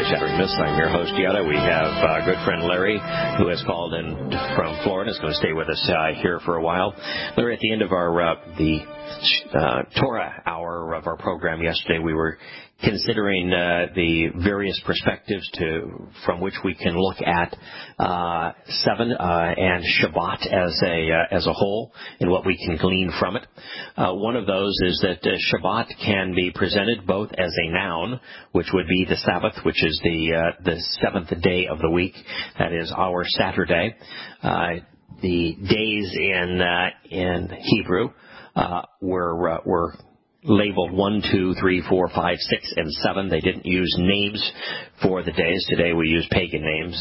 Shattering Myths. I'm your host, Yada. We have our good friend Larry, who has called in from Florida. Is going to stay with us here for a while. Larry, at the end of our Torah hour of our program yesterday, we were considering the various perspectives from which we can look at 7 and Shabbat as a whole and what we can glean from it. One of those is that Shabbat can be presented both as a noun, which would be the Sabbath, which is the seventh day of the week. That is our Saturday. The days in Hebrew were labeled 1, 2, 3, 4, 5, 6, and 7. They didn't use names for the days. Today we use pagan names.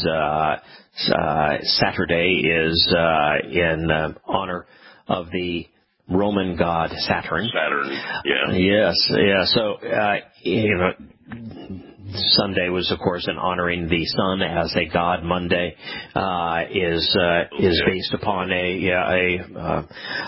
Saturday is in honor of the Roman god Saturn. Saturn, yeah. Yes, yeah. So, Sunday was, of course, in honoring the sun as a god. Monday is based upon a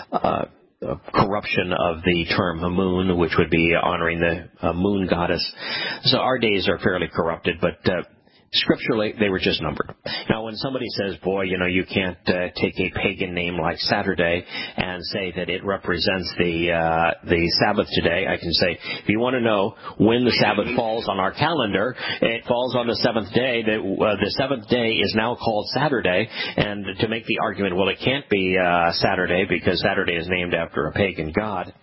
corruption of the term moon, which would be honoring the moon goddess. So our days are fairly corrupted, but scripturally, they were just numbered. Now, when somebody says, boy, you can't take a pagan name like Saturday and say that it represents the Sabbath today, I can say, if you want to know when the Sabbath falls on our calendar, it falls on the seventh day. The seventh day is now called Saturday, and to make the argument, well, it can't be Saturday because Saturday is named after a pagan god.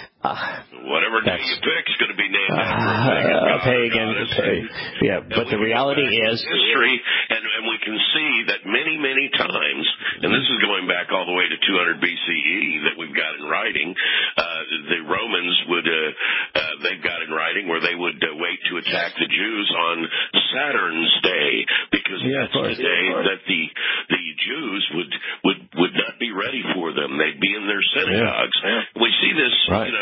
Whatever day you pick is going to be named after a pagan. Yeah, but the reality is history, and we can see that many, many times, and this is going back all the way to 200 BCE that we've got in writing. The Romans they've got in writing where they would wait to attack the Jews on Saturn's day because that's the day that the Jews would not be ready for them. They'd be in their synagogues. Yeah. We see this,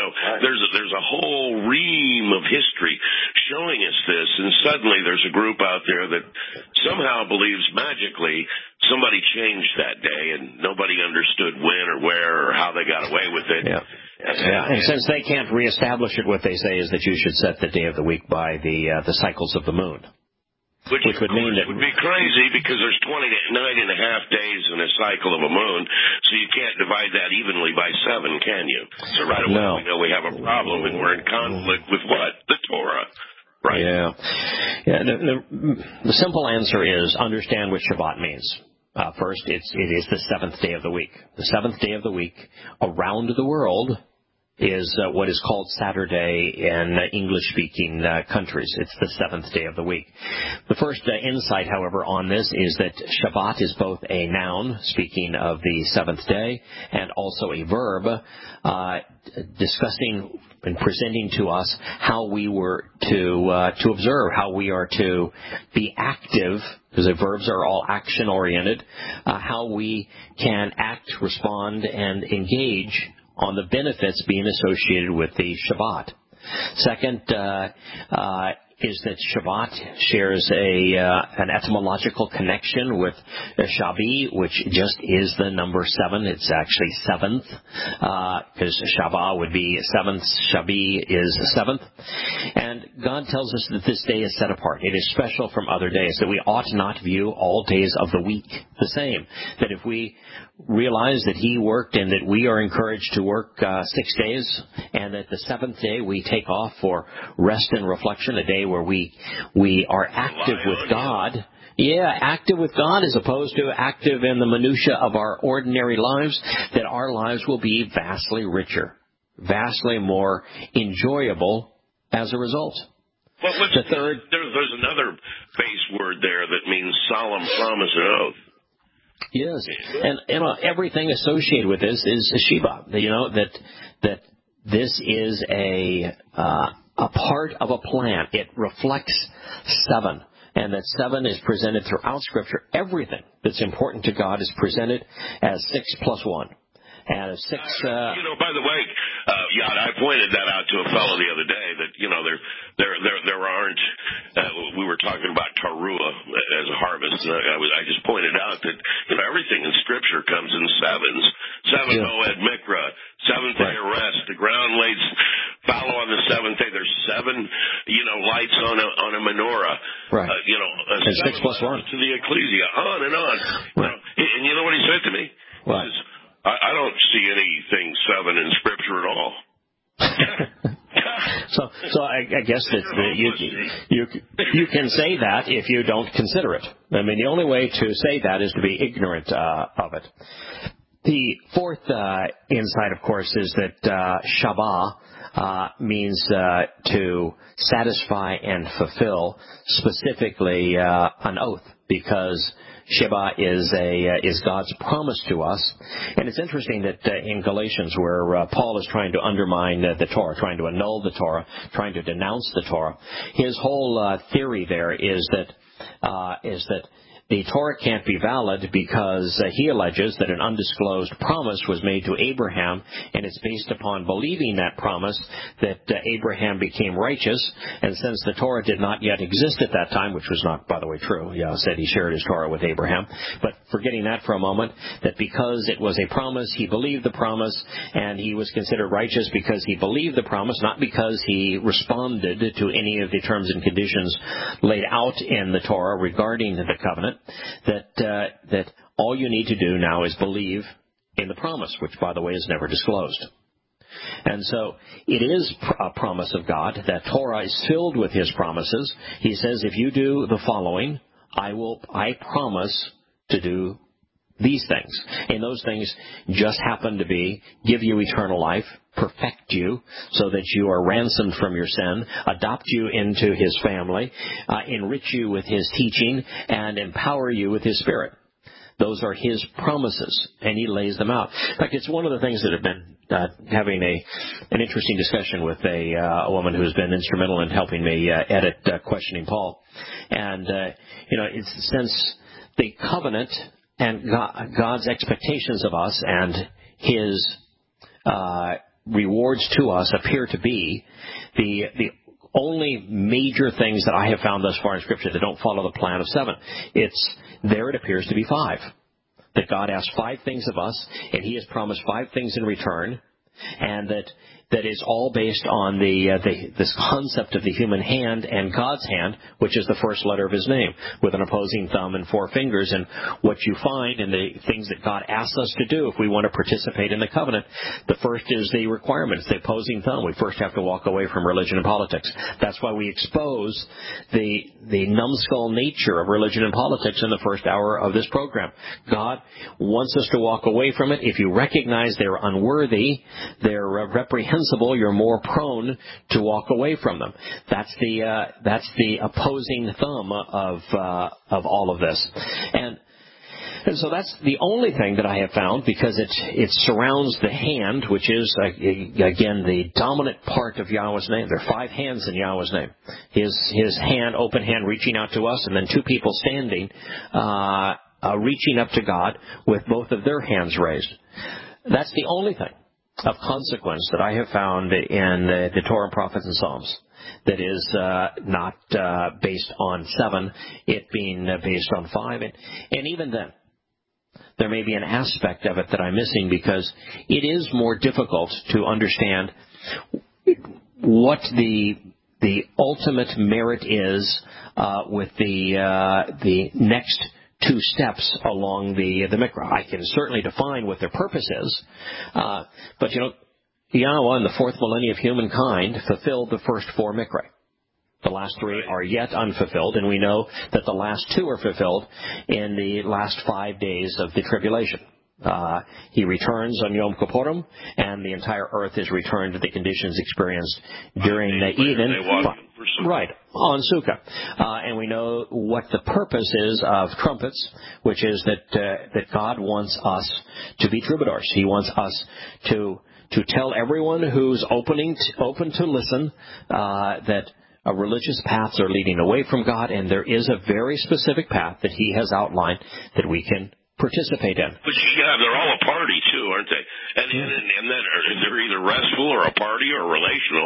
there's a whole ream of history showing us this, and suddenly there's a group out there that somehow believes magically somebody changed that day, and nobody understood when or where or how they got away with it. Yeah. And since they can't reestablish it, what they say is that you should set the day of the week by the cycles of the moon. Which would mean that would be crazy because there's 29 and a half days in a cycle of a moon, so you can't divide that evenly by 7, can you? So right away we know we have a problem, and we're in conflict with what? The Torah. Right. Yeah. The simple answer is understand what Shabbat means. First, it is the seventh day of the week. The seventh day of the week around the world is what is called Saturday in English-speaking countries. It's the seventh day of the week. The first insight, however, on this is that Shabbat is both a noun, speaking of the seventh day, and also a verb, discussing and presenting to us how we were to observe, how we are to be active, because the verbs are all action-oriented, how we can act, respond, and engage on the benefits being associated with the Shabbat. Second is that Shabbat shares an etymological connection with Shabi, which just is the number 7. It's actually seventh, because Shabbat would be seventh, Shabi is seventh. And God tells us that this day is set apart. It is special from other days, that we ought not view all days of the week the same. That if we realize that He worked and that we are encouraged to work 6 days, and that the seventh day we take off for rest and reflection, a day where we are active with God. Yeah, active with God as opposed to active in the minutia of our ordinary lives, that our lives will be vastly richer, vastly more enjoyable as a result. Well, there's another base word there that means solemn promise and oath. Yes, and everything associated with this is Sheba. That this is a part of a plan. It reflects 7, and that 7 is presented throughout Scripture. Everything that's important to God is presented as 6 plus 1. And 6. By the way, Yad, I pointed that out to a fellow the other day that there aren't. We were talking about Teruah as a harvest. I just pointed out that everything in Scripture comes in sevens. 7 Moed Mikra, 7th day of rest. The ground lays follow on the seventh day. There's 7, lights on a menorah. Right. And 6 plus 1 to the ecclesia, on and on. Right. And you know what he said to me? What? He says, I don't see anything 7 in Scripture at all. So I guess that you can say that if you don't consider it. I mean, the only way to say that is to be ignorant of it. The fourth insight, of course, is that Shabbat means to satisfy and fulfill, specifically an oath, because Shabbat is God's promise to us. And it's interesting that in Galatians, where Paul is trying to undermine the Torah, trying to annul the Torah, trying to denounce the Torah, his whole theory there is that the Torah can't be valid because he alleges that an undisclosed promise was made to Abraham, and it's based upon believing that promise that Abraham became righteous. And since the Torah did not yet exist at that time, which was not, by the way, true, Yahweh said he shared his Torah with Abraham, but forgetting that for a moment, that because it was a promise, he believed the promise, and he was considered righteous because he believed the promise, not because he responded to any of the terms and conditions laid out in the Torah regarding the covenant. That all you need to do now is believe in the promise, which, by the way, is never disclosed. And so it is a promise of God. That Torah is filled with His promises. He says, if you do the following, I promise to do these things. And those things just happen to be give you eternal life, perfect you so that you are ransomed from your sin, adopt you into His family, enrich you with His teaching, and empower you with His Spirit. Those are His promises, and He lays them out. In fact, it's one of the things that have been having an interesting discussion with a woman who has been instrumental in helping me edit Questioning Paul. And, it's since the covenant and God's expectations of us and His rewards to us appear to be the only major things that I have found thus far in Scripture that don't follow the plan of 7. It appears to be 5. That God asks 5 things of us, and He has promised 5 things in return, and that is all based on this concept of the human hand and God's hand, which is the first letter of His name, with an opposing thumb and 4 fingers. And what you find in the things that God asks us to do if we want to participate in the covenant, the first is the requirements, the opposing thumb. We first have to walk away from religion and politics. That's why we expose the numbskull nature of religion and politics in the first hour of this program. God wants us to walk away from it. If you recognize they're unworthy, they're reprehensible, you're more prone to walk away from them. That's the opposing thumb of all of this. And so that's the only thing that I have found, because it surrounds the hand, which is, again, the dominant part of Yahweh's name. There are 5 hands in Yahweh's name. His hand, open hand, reaching out to us, and then 2 people standing, reaching up to God with both of their hands raised. That's the only thing of consequence that I have found in the Torah, Prophets, and Psalms that is not based on 7, it being based on 5. And even then, there may be an aspect of it that I'm missing, because it is more difficult to understand what the ultimate merit is with the next 2 steps along the Mikra. I can certainly define what their purpose is, but Yahweh in the 4th millennium of humankind fulfilled the first 4 Mikra. The last 3 are yet unfulfilled, and we know that the last 2 are fulfilled in the last 5 days of the tribulation. He returns on Yom Kippurim, and the entire earth is returned to the conditions experienced during the Eden. Right, on Sukkah. And we know what the purpose is of trumpets, which is that God wants us to be troubadours. He wants us to tell everyone who's open to listen that religious paths are leading away from God, and there is a very specific path that He has outlined that we can participate in. But they're all a party too, aren't they? And then they're either restful or a party or relational.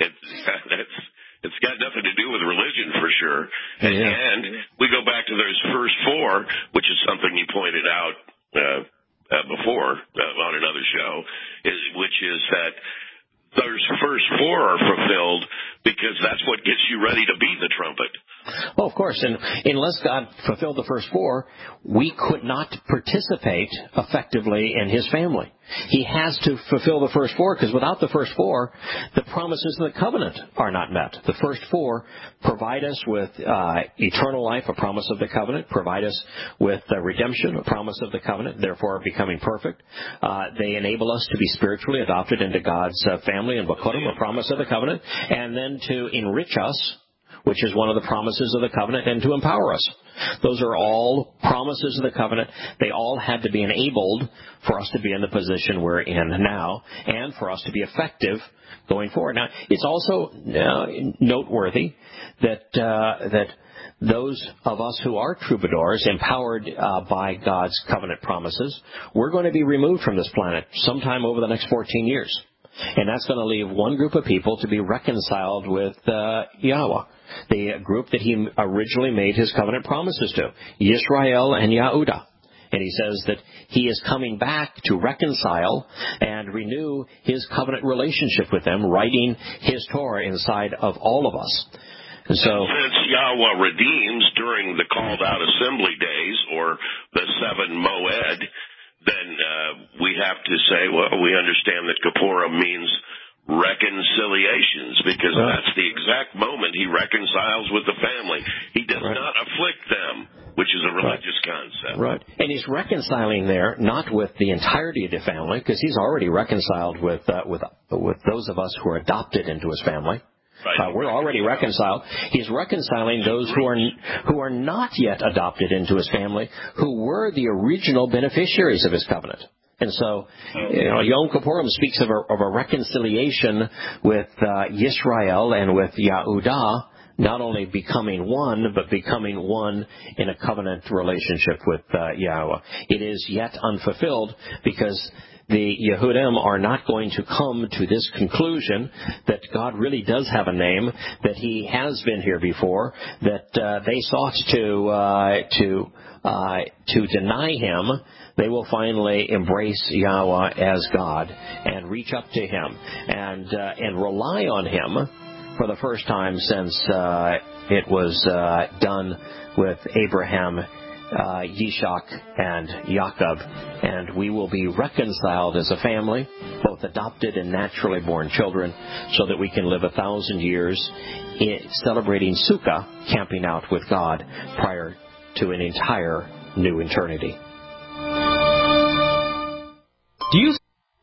It's got nothing to do with religion for sure. And we go back to those first 4, which is something you pointed out before on another show, which is that those first four are fulfilled, because that's what gets you ready to be the trumpet. Well, of course, and unless God fulfilled the first four, we could not participate effectively in His family. He has to fulfill the first four, because without the first four, the promises of the covenant are not met. The first four provide us with eternal life, a promise of the covenant, provide us with redemption, a promise of the covenant, therefore becoming perfect. They enable us to be spiritually adopted into God's family and Bokodim, a promise of the covenant, and then to enrich us, which is one of the promises of the covenant, and to empower us. Those are all promises of the covenant. They all had to be enabled for us to be in the position we're in now, and for us to be effective going forward. Now, it's also noteworthy that those of us who are troubadours, empowered by God's covenant promises, we're going to be removed from this planet sometime over the next 14 years. And that's going to leave one group of people to be reconciled with Yahweh, the group that He originally made His covenant promises to, Yisrael and Yehudah. And He says that He is coming back to reconcile and renew His covenant relationship with them, writing His Torah inside of all of us. And so, since Yahweh redeems during the called out assembly days, or the 7 Moed, then we have to say, well, we understand that Kippurim means reconciliations, because that's the exact moment He reconciles with the family. He does not afflict them, which is a religious concept. Right. And He's reconciling there not with the entirety of the family, because He's already reconciled with those of us who are adopted into His family. Right. We're already reconciled. He's reconciling those who are not yet adopted into His family, who were the original beneficiaries of His covenant. And so, Yom Kippurim speaks of a reconciliation with Yisrael and with Yehudah, not only becoming one, but becoming one in a covenant relationship with Yahweh. It is yet unfulfilled, because the Yehudim are not going to come to this conclusion that God really does have a name, that He has been here before, that they sought to deny Him. They will finally embrace Yahweh as God and reach up to Him and rely on Him for the first time since it was done with Abraham, Yishak, and Yaakov, and we will be reconciled as a family, both adopted and naturally born children, so that we can live 1,000 years celebrating Sukkah, camping out with God, prior to an entire new eternity. Do you...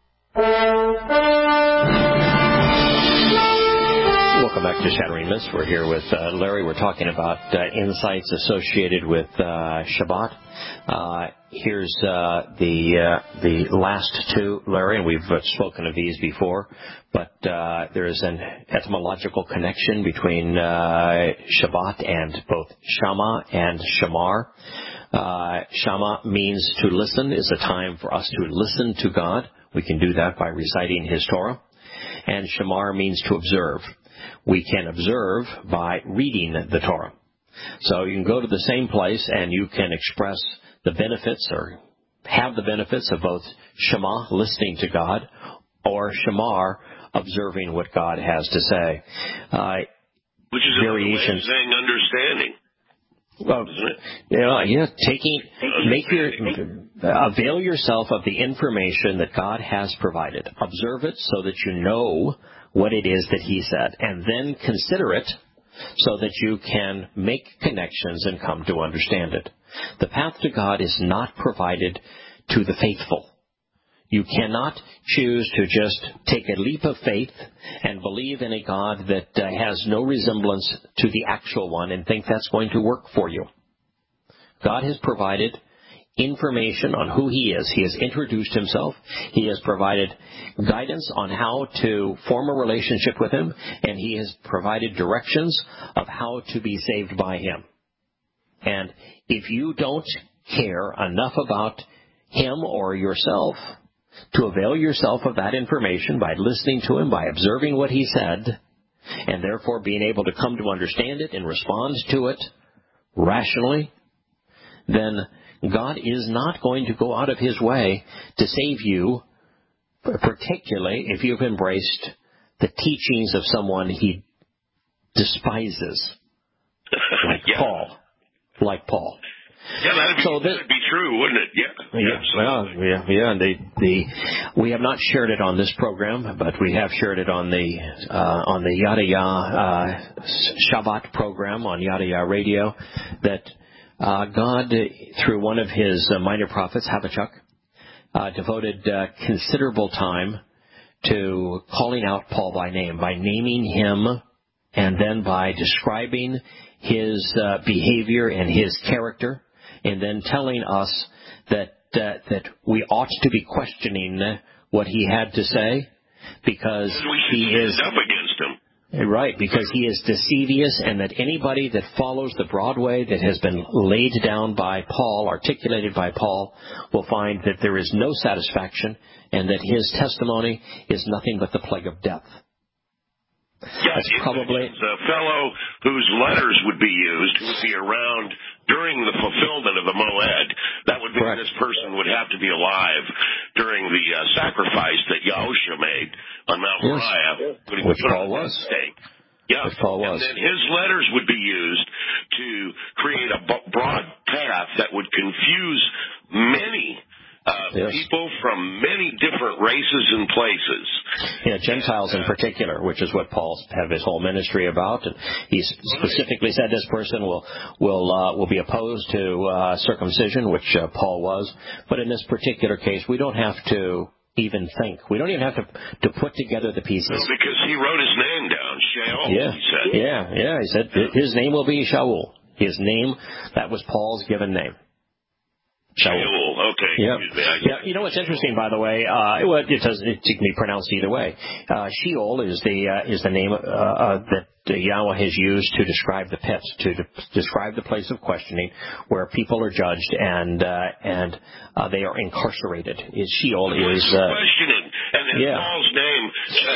Welcome back to Shattering Myths. We're here with Larry. We're talking about insights associated with Shabbat. Here's the last two, Larry, and we've spoken of these before, but there is an etymological connection between Shabbat and both Shama and Shamar. Shama means to listen, is a time for us to listen to God. We can do that by reciting His Torah. And Shamar means to observe. We can observe by reading the Torah. So you can go to the same place and you can express the benefits, or have the benefits, of both Shema, listening to God, or Shamar, observing what God has to say. Which is another way of saying understanding. Well, avail yourself of the information that God has provided. Observe it so that you know what it is that He said, and then consider it so that you can make connections and come to understand it. The path to God is not provided to the faithful. You cannot choose to just take a leap of faith and believe in a God that has no resemblance to the actual one and think that's going to work for you. God has provided information on who He is. He has introduced Himself. He has provided guidance on how to form a relationship with Him, and He has provided directions of how to be saved by Him. And if you don't care enough about Him or yourself to avail yourself of that information by listening to Him, by observing what He said, and therefore being able to come to understand it and respond to it rationally, then God is not going to go out of His way to save you, particularly if you've embraced the teachings of someone he despises, like yeah. Paul. Like Paul. Yeah, that'd be true, wouldn't it? Yeah. We have not shared it on this program, but we have shared it on the Yada Ya Shabbat program on Yada Ya Radio. That God, through one of His minor prophets, Habakkuk, devoted considerable time to calling out Paul by name, by naming him, and then by describing his behavior and his character, and then telling us that we ought to be questioning what he had to say, because he is up against him. Right, because he is deceivious, and that anybody that follows the broad way that has been laid down by Paul, articulated by Paul, will find that there is no satisfaction, and that his testimony is nothing but the plague of death. Yes, probably the fellow whose letters would be used, who would be around during the fulfillment of the Moed. That would be this person would have to be alive during the sacrifice that Yahushua made on Mount Moriah, which Paul was. Yeah, which Paul was. And then his letters would be used to create a broad path that would confuse many people from many different races and places. Yeah, Gentiles in particular, which is what Paul had his whole ministry about. And he specifically said this person will be opposed to circumcision, which Paul was. But in this particular case, we don't have to even think. We don't even have to put together the pieces. No, because he wrote his name down, Shaul, he said. Yeah, he said his name will be Shaul. His name, that was Paul's given name. Shaul, okay. Yeah. You know what's interesting, by the way? It can be pronounced either way. Sheol is the name that Yahweh has used to describe the pit, to describe the place of questioning where people are judged and they are incarcerated. Sheol is questioning, and Paul's name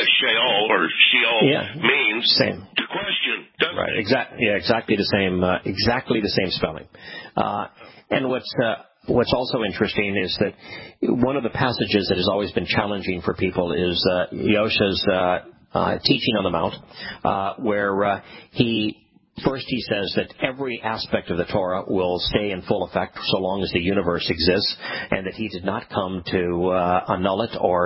Sheol means to question, doesn't right? it? Exactly the same spelling. And what's also interesting is that one of the passages that has always been challenging for people is Yahushua's teaching on the Mount, where he says that every aspect of the Torah will stay in full effect so long as the universe exists, and that he did not come to annul it or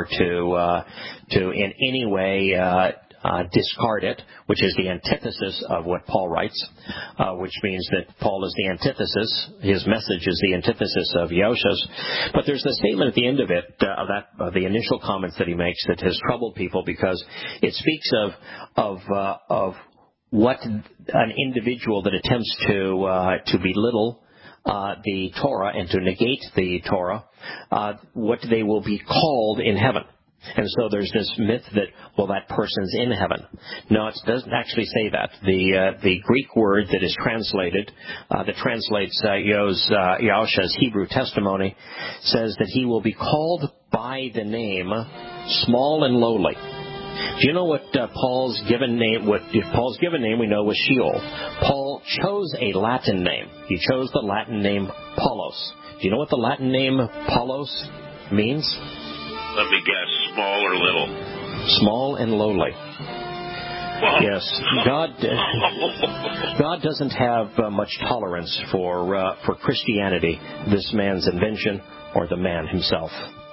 to in any way discard it, which is the antithesis of what Paul writes, which means that Paul is the antithesis. His message is the antithesis of Yahushua's. But there's a statement at the end of it, of the initial comments that he makes, that has troubled people, because it speaks of what an individual that attempts to belittle the Torah and to negate the Torah, what they will be called in heaven. And so there's this myth that, well, that person's in heaven. No, it doesn't actually say that. The Greek word that is translated, that translates Yahushua's Hebrew testimony, says that he will be called by the name small and lowly. Do you know what Paul's given name? Paul's given name we know was Sheol. Paul chose a Latin name. He chose the Latin name Paulos. Do you know what the Latin name Paulos means? Let me guess, small or little? Small and lowly. Whoa. Yes, God doesn't have much tolerance for Christianity, this man's invention, or the man himself.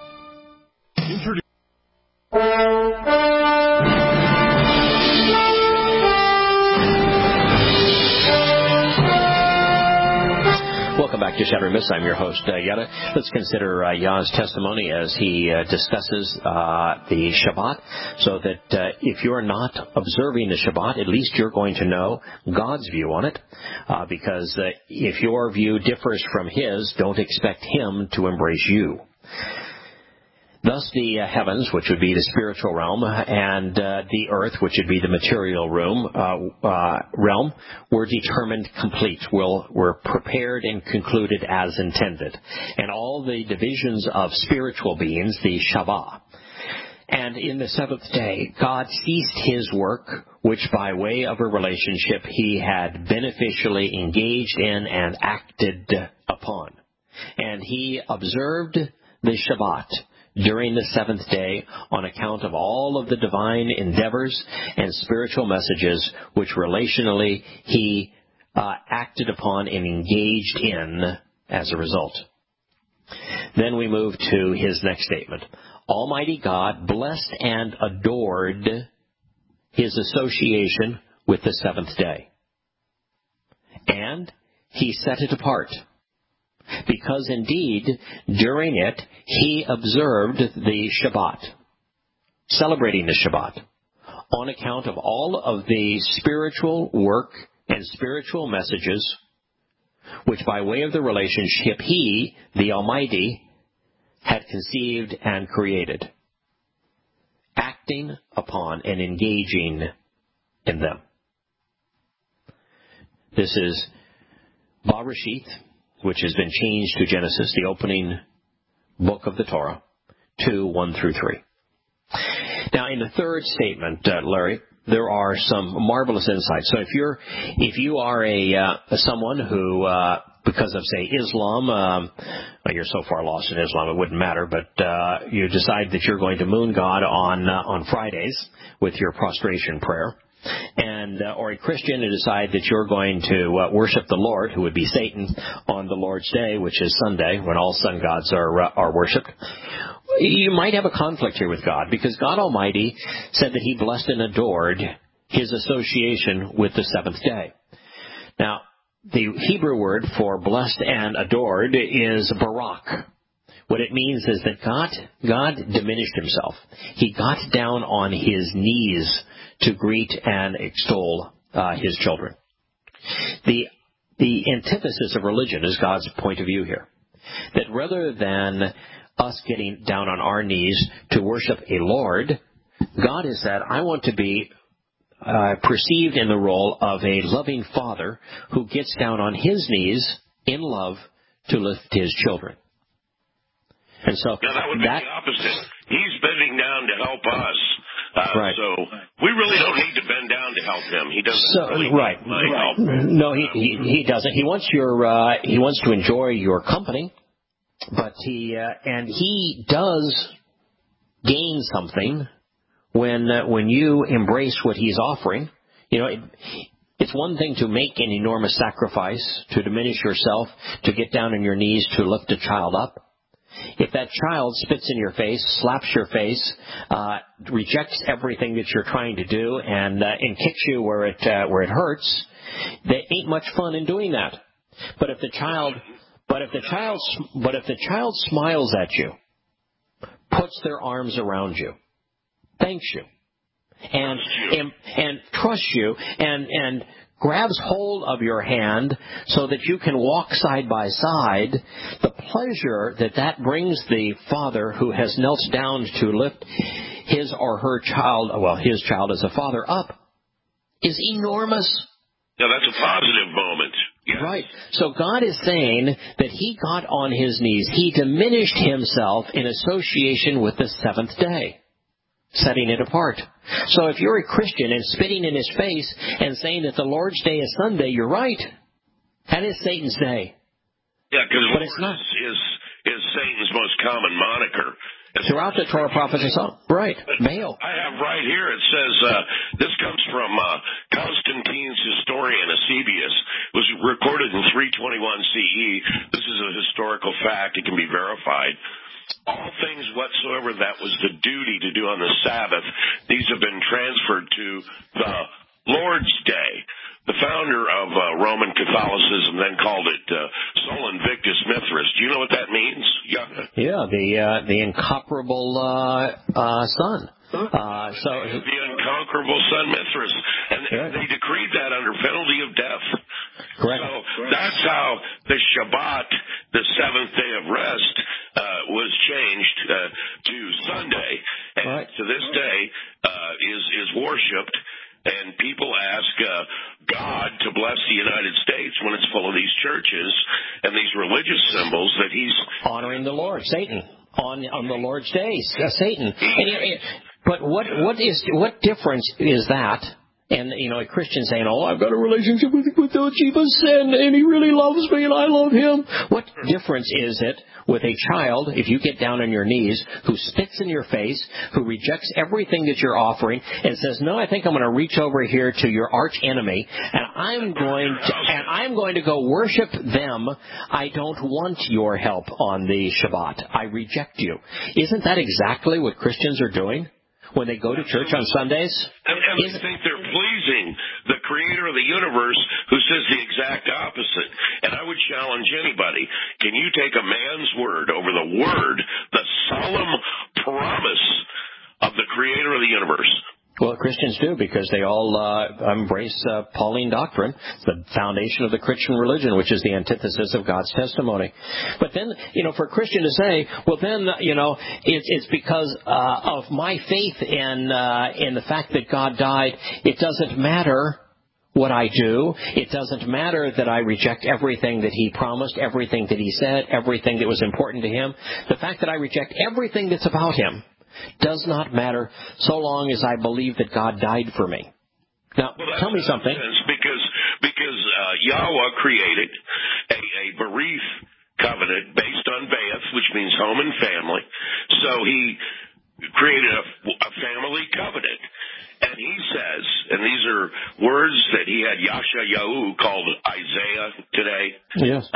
Welcome back to Shattering Myths. I'm your host, Yada. Let's consider Yah's testimony as he discusses the Shabbat, so that if you're not observing the Shabbat, at least you're going to know God's view on it, because if your view differs from his, don't expect him to embrace you. Thus the heavens, which would be the spiritual realm, and the earth, which would be the material realm, were determined complete, were prepared and concluded as intended. And all the divisions of spiritual beings, the Shabbat. And in the seventh day, God ceased his work, which by way of a relationship he had beneficially engaged in and acted upon. And he observed the Shabbat during the seventh day on account of all of the divine endeavors and spiritual messages which relationally he acted upon and engaged in as a result. Then we move to his next statement. Almighty God blessed and adored his association with the seventh day. And he set it apart, because indeed during it he observed the Shabbat, celebrating the Shabbat, on account of all of the spiritual work and spiritual messages which by way of the relationship he, the Almighty, had conceived and created, acting upon and engaging in them. This is Bereshith, which has been changed to Genesis, the opening book of the Torah, 2:1-3. Now, in the third statement, Larry, there are some marvelous insights. So if you are someone who, because of, say, Islam, well, you're so far lost in Islam it wouldn't matter, but you decide that you're going to moon God on Fridays with your prostration prayer, and or a Christian who decide that you're going to worship the Lord, who would be Satan, on the Lord's Day, which is Sunday, when all sun gods are worshipped. You might have a conflict here with God, because God Almighty said that he blessed and adored his association with the seventh day. Now, the Hebrew word for blessed and adored is barak. What it means is that God diminished himself. He got down on his knees to greet and extol his children. The antithesis of religion is God's point of view here. That rather than us getting down on our knees to worship a Lord, God has said, I want to be perceived in the role of a loving father who gets down on his knees in love to lift his children. And so now that would be the opposite. He's bending down to help us. Right. So we really don't need to bend down to help him. He doesn't really need my help. No, he doesn't. He wants he wants to enjoy your company, but he does gain something when you embrace what he's offering. You know, it's one thing to make an enormous sacrifice, to diminish yourself, to get down on your knees to lift a child up. If that child spits in your face, slaps your face, rejects everything that you're trying to do, and kicks you where it hurts, there ain't much fun in doing that. But if the child smiles at you, puts their arms around you, thanks you, and trusts you, and grabs hold of your hand so that you can walk side by side, the pleasure that brings the father who has knelt down to lift his or her child, well, his child as a father, up, is enormous. Yeah, that's a positive moment. Yes. Right. So God is saying that he got on his knees. He diminished himself in association with the seventh day, setting it apart. So if you're a Christian and spitting in his face and saying that the Lord's Day is Sunday, you're right. That is Satan's day. Yeah, because but it's not. Is Satan's most common moniker. Throughout the Torah, prophets, and Psalms. Right. Baal. I have right here, it says, this comes from Constantine's historian, Eusebius. It was recorded in 321 CE. This is a historical fact. It can be verified. All things whatsoever that was the duty to do on the Sabbath, these have been transferred to the Lord's Day. The founder of Roman Catholicism then called it Sol Invictus Mithras. Do you know what that means? Yeah, the incomparable sun. The unconquerable sun Mithras. And they decreed that under penalty of death. Correct. So that's how the Shabbat, the seventh day of rest, was changed to Sunday. And right. to this day is worshipped. And people ask God to bless the United States when it's full of these churches and these religious symbols that he's honoring the Lord, Satan, on the Lord's days, Satan. But what difference is that And, a Christian saying, oh, I've got a relationship with Jesus, and he really loves me, and I love him. What difference is it with a child, if you get down on your knees, who spits in your face, who rejects everything that you're offering, and says, no, I think I'm going to reach over here to your arch enemy, and I'm going to go worship them. I don't want your help on the Shabbat. I reject you. Isn't that exactly what Christians are doing when they go to church on Sundays? And they think they're pleasing the creator of the universe, who says the exact opposite. And I would challenge anybody, can you take a man's word over the word, the solemn promise of the creator of the universe? Well, Christians do, because they all embrace Pauline doctrine, the foundation of the Christian religion, which is the antithesis of God's testimony. But then, for a Christian to say, well, then, it's because of my faith in the fact that God died, it doesn't matter what I do. It doesn't matter that I reject everything that he promised, everything that he said, everything that was important to him. The fact that I reject everything that's about him does not matter so long as I believe that God died for me. Now, tell me something. Because Yahweh created a Berith covenant based on Be'eth, which means home and family. So he created a family covenant. And he says, and these are words that he had Yashayahu called Isaiah today. Yes.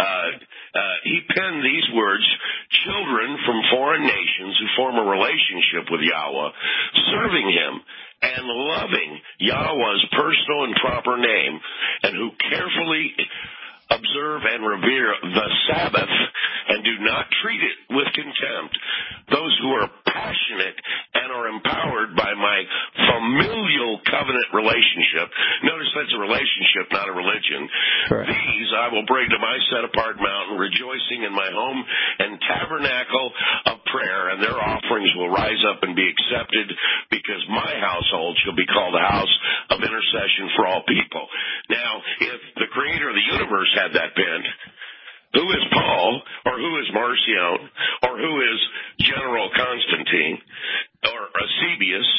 He penned these words, children from foreign nations who form a relationship with Yahweh, serving him and loving Yahweh's personal and proper name, and who carefully observe and revere the Sabbath and do not treat it with contempt. Those who are passionate and are empowered by my familial covenant relationship. Notice that's a relationship, not a religion. Correct. These I will bring to my set-apart mountain, rejoicing in my home and tabernacle of prayer, and their offerings will rise up and be accepted, because my household shall be called a house of intercession for all people. Now, if the creator of the universe had that bent, who is Paul, or who is Marcion, or who is General Constantine, or Eusebius,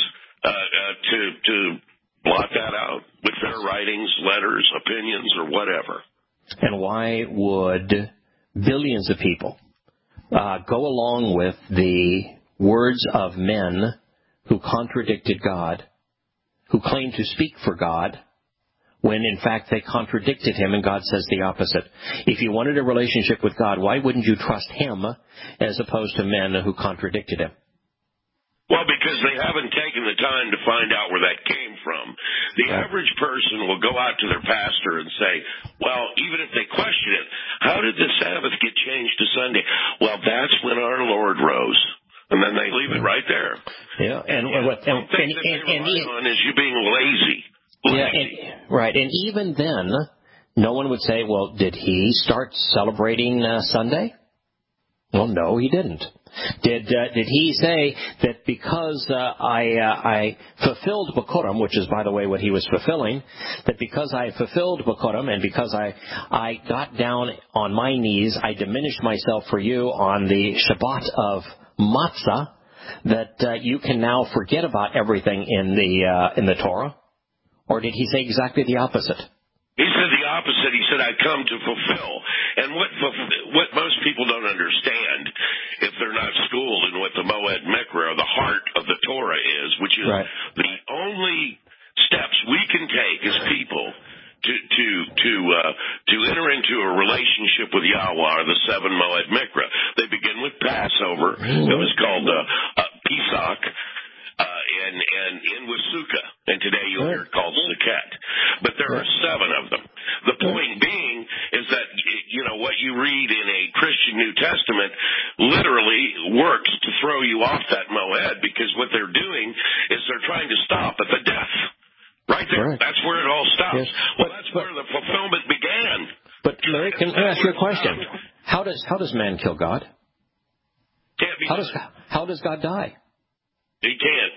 to blot that out with their writings, letters, opinions, or whatever? And why would billions of people go along with the words of men who contradicted God, who claimed to speak for God, when in fact they contradicted him, and God says the opposite? If you wanted a relationship with God, why wouldn't you trust him as opposed to men who contradicted him? Well, because they haven't taken the time to find out where that came from. The average person will go out to their pastor and say, well, even if they question it, how did the Sabbath get changed to Sunday? Well, that's when our Lord rose. And then they leave it right there. Yeah, and is you being lazy. Right. And even then, no one would say, well, did he start celebrating Sunday? Well, no, he didn't. Did he say that because I fulfilled Bikurim, which is, by the way, what he was fulfilling, that because I fulfilled Bikurim and because I got down on my knees, I diminished myself for you on the Shabbat of Matzah, that you can now forget about everything in the Torah? Or did he say exactly the opposite? He said the opposite. He said, I come to fulfill. And what most people don't understand, if they're not schooled in what the Moed Mikra, or the heart of the Torah is, which is the only steps we can take as people to enter into a relationship with Yahweh, are the 7 Moed Mikra. They begin with Passover. It was called Pesach. And in with Sukkah, and today you'll hear it called Sukkot. But there are 7 of them. The point being is that, what you read in a Christian New Testament literally works to throw you off that moed, because what they're doing is they're trying to stop at the death. Right there. Right. That's where it all stops. Yes. Well, that's where the fulfillment began. But Larry, can I ask you a question? How does man kill God? Can't be how does God die? He can't.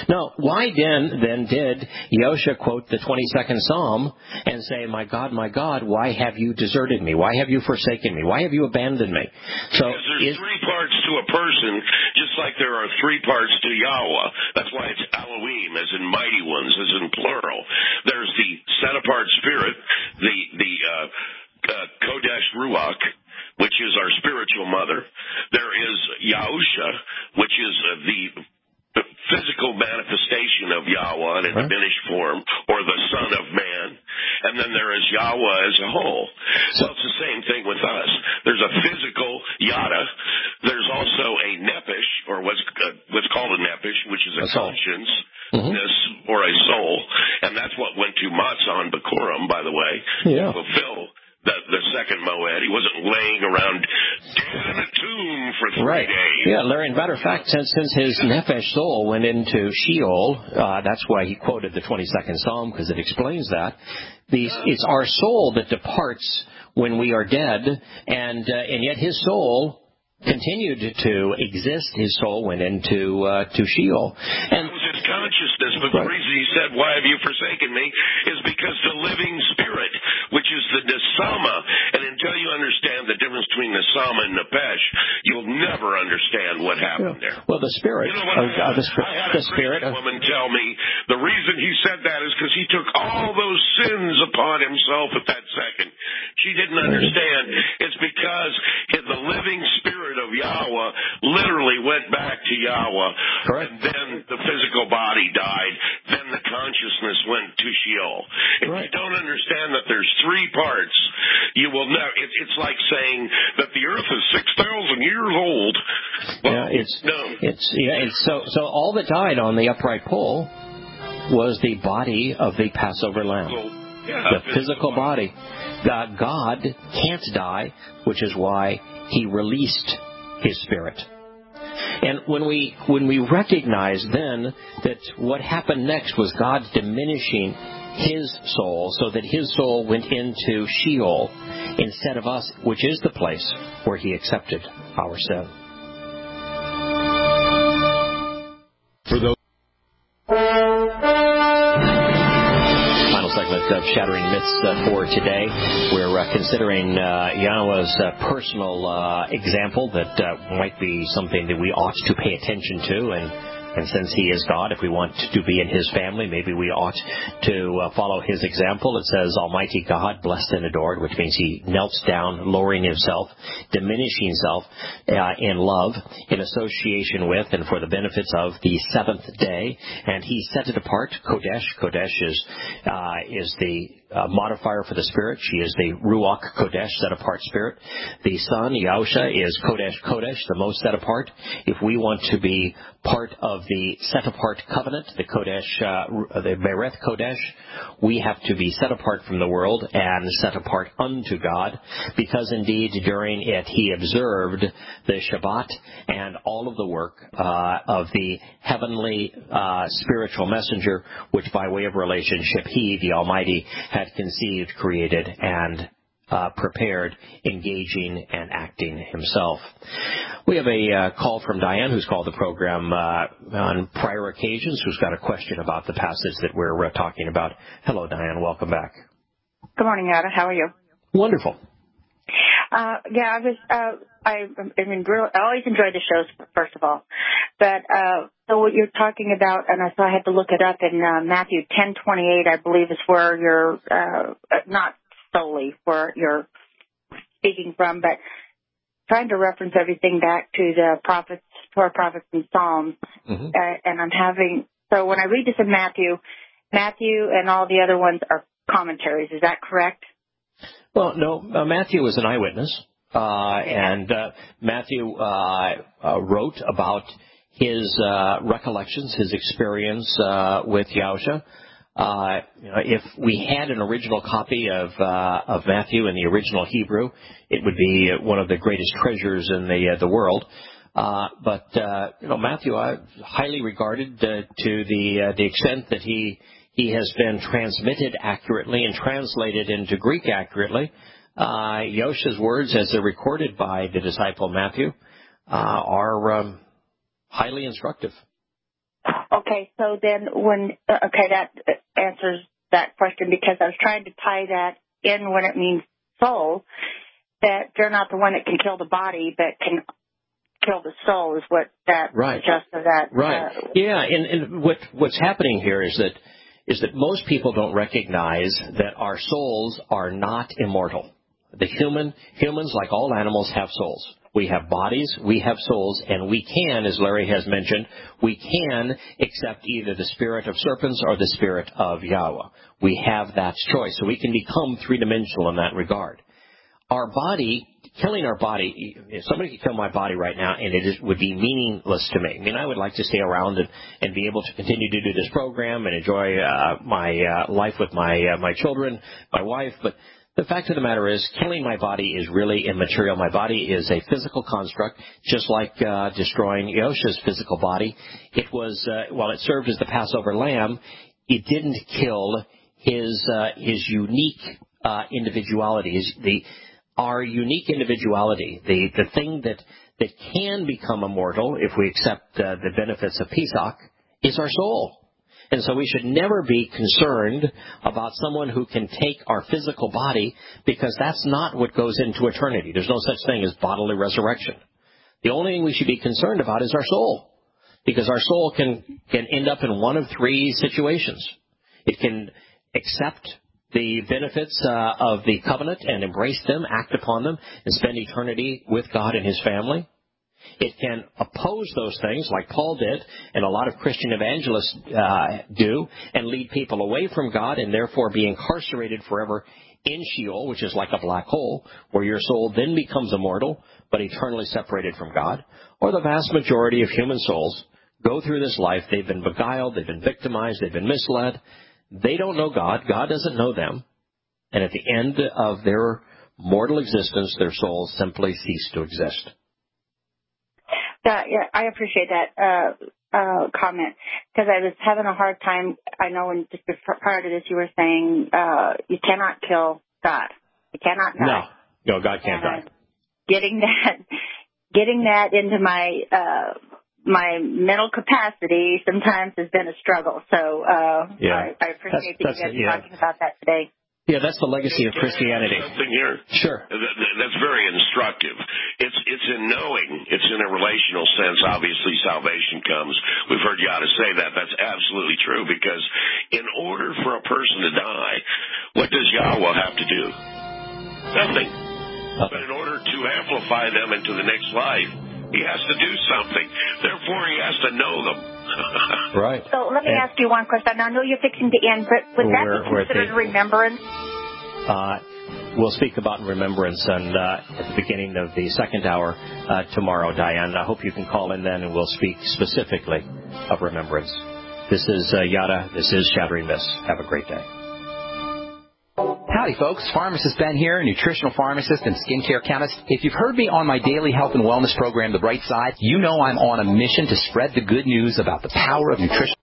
Now, why then did Yosha quote the 22nd Psalm and say, my God, why have you deserted me? Why have you forsaken me? Why have you abandoned me? So because there's three parts to a person, just like there are three parts to Yahweh. That's why it's Elohim, as in mighty ones, as in plural. There's the set-apart spirit, the Kodesh Ruach, which is our spiritual mother. There is Yahusha, which is the physical manifestation of Yahweh in a diminished form, or the Son of Man. And then there is Yahweh as a whole. So it's the same thing with us. There's a physical Yada. There's also a Nephesh, or what's called a Nephesh, which is a conscience. Or a soul. And that's what went to Matzah Bikurim, by the way, to fulfill the second Moed. He wasn't laying around dead in a tomb for 3 days. Yeah, Larry, matter of fact, since his Nephesh soul went into Sheol, that's why he quoted the 22nd Psalm, because it explains that. It's our soul that departs when we are dead, and yet his soul continued to exist. His soul went into Sheol. And that was his consciousness, but the reason he said, why have you forsaken me, is because the living spirit, which is the Nesama, and until you understand the difference between Nesama and Nephesh, you'll never understand what happened there. Well, the spirit, I had a Christian woman tell me the reason he said that is because he took all those sins upon himself at that second. She didn't understand. It's because the living spirit of Yahweh literally went back to Yahweh. Correct. And then the physical body died. Then the consciousness went to Sheol. If you don't understand that there's three parts, you will never. It's like saying that the earth is 6,000 years old. Well, so all that died on the upright pole was the body of the Passover lamb. The physical body. God can't die, which is why he released his spirit. And when we recognize then that what happened next was God diminishing his soul so that his soul went into Sheol instead of us, which is the place where he accepted our sin. For those of Shattering Myths for today. We're considering Yahweh's personal example that might be something that we ought to pay attention to, and since he is God, if we want to be in his family, maybe we ought to follow his example. It says, Almighty God, blessed and adored, which means he knelt down, lowering himself, diminishing himself in love, in association with, and for the benefits of the seventh day. And he set it apart, Kodesh. Kodesh is the modifier for the Spirit. She is the Ruach Kodesh, set-apart Spirit. The Son, Yahusha, is Kodesh Kodesh, the most set-apart. If we want to be part of the set-apart covenant, the Kodesh, the Bereth Kodesh, we have to be set apart from the world and set apart unto God, because indeed during it he observed the Shabbat and all of the work of the heavenly spiritual messenger, which by way of relationship he, the Almighty, had conceived, created, and prepared, engaging and acting himself. We have a call from Diane, who's called the program on prior occasions, who's got a question about the passage that we're talking about. Hello, Diane. Welcome back. Good morning, Ada. How are you? Wonderful. I always enjoy the shows, first of all. But so what you're talking about, and I had to look it up in Matthew 10:28, I believe, is where you're not solely where you're speaking from, but trying to reference everything back to the prophets, to our prophets and Psalms. Mm-hmm. And so when I read this in Matthew and all the other ones are commentaries. Is that correct? Well, no, Matthew was an eyewitness, and Matthew wrote about his recollections, his experience with Yahusha. If we had an original copy of Matthew in the original Hebrew, it would be one of the greatest treasures in the world. But Matthew, highly regarded to the extent that he has been transmitted accurately and translated into Greek accurately. Yahusha's words, as they're recorded by the disciple Matthew, are highly instructive. Okay, so then that answers that question, because I was trying to tie that in when it means soul, that they're not the one that can kill the body, but can kill the soul, is what that suggests of that. Right. Yeah, and what's happening here is that most people don't recognize that our souls are not immortal. The humans, like all animals, have souls. We have bodies, we have souls, and we can, as Larry has mentioned, we can accept either the spirit of serpents or the spirit of Yahweh. We have that choice, so we can become three-dimensional in that regard. Our body, killing our body, if somebody could kill my body right now, and it would be meaningless to me. I mean, I would like to stay around and be able to continue to do this program and enjoy my life with my children, my wife, but the fact of the matter is, killing my body is really immaterial. My body is a physical construct, just like destroying Yosha's physical body. It was, while it served as the Passover lamb, it didn't kill his unique individuality. Our unique individuality, the thing that can become immortal if we accept the benefits of Pesach, is our soul. And so we should never be concerned about someone who can take our physical body, because that's not what goes into eternity. There's no such thing as bodily resurrection. The only thing we should be concerned about is our soul, because our soul can end up in one of three situations. It can accept the benefits of the covenant and embrace them, act upon them, and spend eternity with God and His family. It can oppose those things, like Paul did, and a lot of Christian evangelists do, and lead people away from God, and therefore be incarcerated forever in Sheol, which is like a black hole, where your soul then becomes immortal, but eternally separated from God. Or the vast majority of human souls go through this life. They've been beguiled, they've been victimized, they've been misled. They don't know God. God doesn't know them. And at the end of their mortal existence, their souls simply cease to exist. Yeah, I appreciate that comment, because I was having a hard time. I know when just prior to this you were saying you cannot kill God. You cannot die. No, God can't die. Getting that into my my mental capacity sometimes has been a struggle. So I appreciate that you guys are talking about that today. Yeah, that's the legacy of Christianity. Something here? Sure. That's very instructive. It's in knowing. It's in a relational sense. Obviously, salvation comes. We've heard Yada say that. That's absolutely true, because in order for a person to die, what does Yahweh have to do? Nothing. But in order to amplify them into the next life, He has to do something. Therefore, He has to know them. Right. So let me ask you one question. I know you're fixing to end, but would that be considered remembrance? We'll speak about remembrance at the beginning of the second hour tomorrow, Diane. I hope you can call in then, and we'll speak specifically of remembrance. This is Yada. This is Shattering Myths. Have a great day. Howdy, folks. Pharmacist Ben here, nutritional pharmacist and skincare chemist. If you've heard me on my daily health and wellness program, The Bright Side, you know I'm on a mission to spread the good news about the power of nutrition.